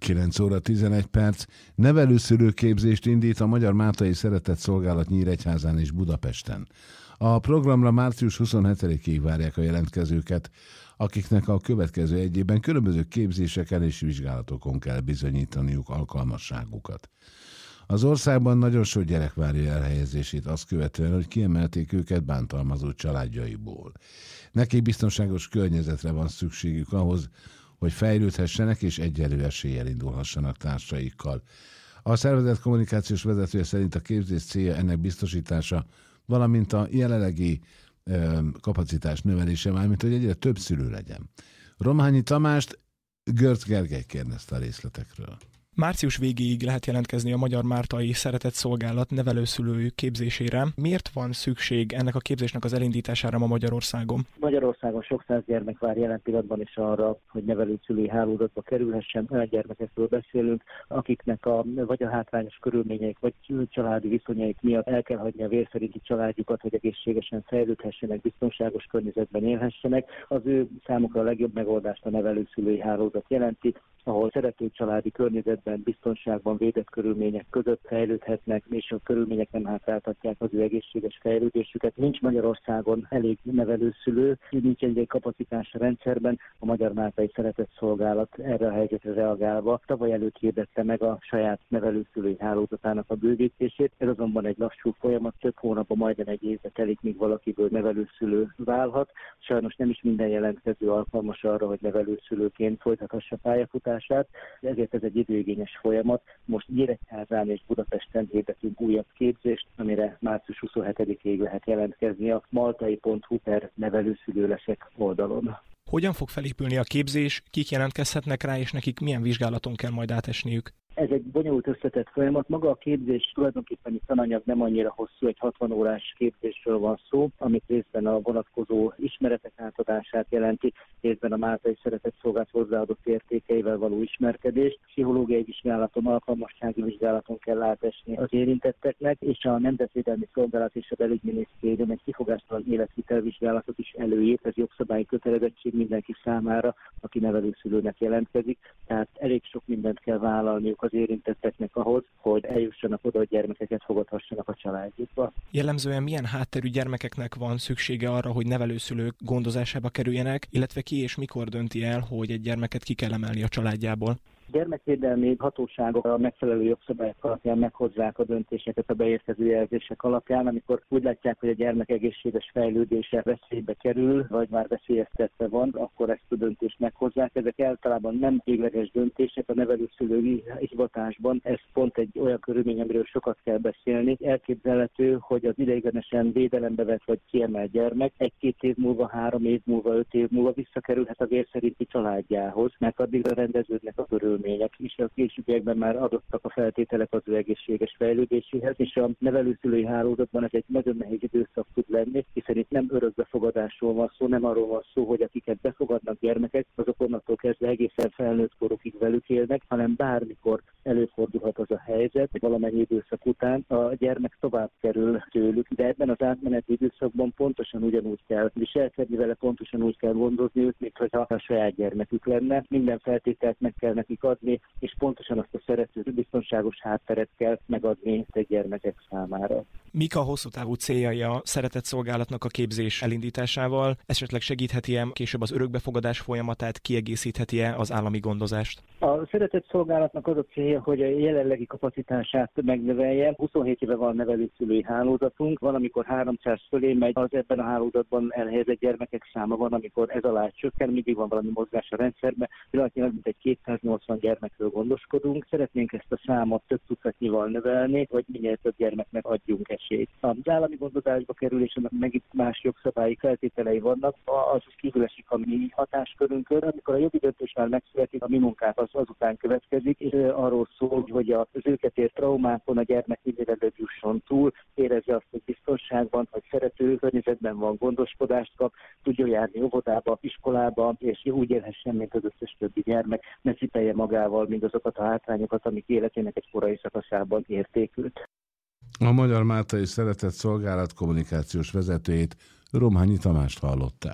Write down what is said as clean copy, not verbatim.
9 óra 11 perc. Nevelőszülőképzést indít a Magyar Máltai Szeretett Szolgálat Nyíregyházán és Budapesten. A programra március 27-ig várják a jelentkezőket, akiknek a következő egy évben különböző képzéseken és vizsgálatokon kell bizonyítaniuk alkalmasságukat. Az országban nagyon sok gyerek várja elhelyezését azt követően, hogy kiemelték őket bántalmazó családjaiból. Nekik biztonságos környezetre van szükségük ahhoz, hogy fejlődhessenek és egyenlő eséllyel indulhassanak társaikkal. A szervezet kommunikációs vezetője szerint a képzés célja ennek biztosítása, valamint a jelenlegi kapacitás növelése, mármint hogy egyre több szülő legyen. Romhányi Tamást Görc Gergely kérdezte a részletekről. Március végéig lehet jelentkezni a Magyar Máltai Szeretett Szolgálat nevelőszülői képzésére. Miért van szükség ennek a képzésnek az elindítására ma Magyarországon? Magyarországon sok száz gyermek vár jelen pillanatban is arra, hogy nevelőszülői hálózatba kerülhessen. Olyan gyermekekről beszélünk, akiknek vagy a hátrányos körülményeik, vagy családi viszonyaik miatt el kell hagyni a vérszerinti családjukat, hogy egészségesen fejlődhessenek, biztonságos környezetben élhessenek. Az ő számukra a legjobb megoldást a nevelőszülői hálózat jelenti, ahol szerető családi környezetben, biztonságban, védett körülmények között fejlődhetnek, és a körülmények nem hátráltatják az ő egészséges fejlődésüket. Nincs Magyarországon elég nevelőszülő, nincs egy kapacitás a rendszerben. A Magyar Máltai Szeretett Szolgálat erre a helyzetre reagálva tavaly előtt hirdette meg a saját nevelőszülői hálózatának a bővítését. Ez azonban egy lassú folyamat, több hónapban, majdnem egy évbe telik, míg valakiből nevelőszülő válhat. Sajnos nem is minden jelentkező alkalmas arra, hogy nevelőszülőként folytathassa pályafutását. Ezért ez egy időigényes folyamat. Most Nyíregyházán és Budapesten hirdetünk újabb képzést, amire március 27-ig lehet jelentkezni a maltai.hu/nevelőszülő leszek oldalon. Hogyan fog felépülni a képzés, kik jelentkezhetnek rá, és nekik milyen vizsgálaton kell majd átesniük? Ez egy bonyolult összetett folyamat. Maga a képzés tulajdonképpen egy tananyag nem annyira hosszú, egy 60 órás képzésről van szó, amit részben a vonatkozó ismeretek átadását jelenti, részben a Máltai Szeretett Szolgálat hozzáadott értékeivel való ismerkedést. Pszichológiai vizsgálaton, alkalmassági vizsgálaton kell átesni az érintetteknek, és a Nemzetvédelmi Szolgálat és a Belügyminisztérium egy kifogástalan életvitelvizsgálatot is előírt, ez jogszabályi kötelezettség mindenki számára, aki nevelőszülőnek jelentkezik. Tehát elég sok mindent kell vállalniuk az érintetteknek ahhoz, hogy eljussanak oda, hogy gyermekeket fogadhassanak a családjukba. Jellemzően milyen hátterű gyermekeknek van szüksége arra, hogy nevelőszülők gondozásába kerüljenek, illetve ki és mikor dönti el, hogy egy gyermeket ki kell emelni a családjából? Gyermekvédelmi hatóságok a megfelelő jogszabályok alapján meghozzák a döntéseket a beérkező jelzések alapján, amikor úgy látják, hogy a gyermek egészséges fejlődése veszélybe kerül, vagy már veszélyeztetve van, akkor ezt a döntést meghozzák. Ezek általában nem végleges döntések a nevelőszülői hivatásban. Ez pont egy olyan körülmény, amiről sokat kell beszélni. Elképzelhető, hogy az ideiglenesen védelembe vett vagy kiemelt gyermek 1-2 év múlva, 3 év múlva, 5 év múlva visszakerülhet a vérszerinti családjához, mert addigra rendeződnek a körülmények, és a későbbiekben már adottak a feltételek az ő egészséges fejlődéséhez, és a nevelőszülői hálózatban ez egy nagyon nehéz időszak tud lenni, hiszen itt nem örökbefogadásról van szó, nem arról van szó, hogy akiket befogadnak gyermekek, azok onnantól kezdve egészen felnőtt korukig velük élnek, hanem bármikor előfordulhat az a helyzet, hogy valamennyi időszak után a gyermek tovább kerül tőlük, de ebben az átmeneti időszakban pontosan ugyanúgy kell viselkedni vele, pontosan úgy kell gondozni őt, mint hogyha a saját gyermekük lenne. Minden feltételt meg kell nekik adni, és pontosan azt a szerető, biztonságos hátteret kell megadni a gyermekek számára. Mik a hosszú távú céljai a Szeretett Szolgálatnak a képzés elindításával? Esetleg segítheti-e később az örökbefogadás folyamatát, kiegészítheti-e az állami gondozást? A Szeretett Szolgálatnak az a célja, hogy a jelenlegi kapacitását megnövelje. 27 éve van nevelőszülői hálózatunk, van, amikor 300 fölé megy, az ebben a hálózatban elhelyezett gyermekek száma, van, amikor ez alá csökken, mindig van valami mozgás a rendszerben, pillanatnyilag mint egy 280 gyermekről gondoskodunk. Szeretnénk ezt a számot több tucatnyival növelni, hogy minél több gyermeknek adjunk esélyt. Az állami gondozásba kerülésnek megint más jogszabályi feltételei vannak, az kívül esik a mi hatáskörünkön. Amikor a jogi döntés már megszületik, a mi munkánk az azután következik, és arról szól, hogy az őket ért traumákon a gyermek minél előbb jusson túl, érezze azt, hogy biztonságban, hogy szerető környezetben van, gondoskodást kap, tudjon járni óvodába, iskolába, és úgy élhessen, mint az összes többi gyermek, ne cipelje magával mindazokat a hátrányokat, amik életének egy korai szakaszában értékült. A Magyar Máltai Szeretett Szolgálat kommunikációs vezetőjét, Romhányi Tamást hallották.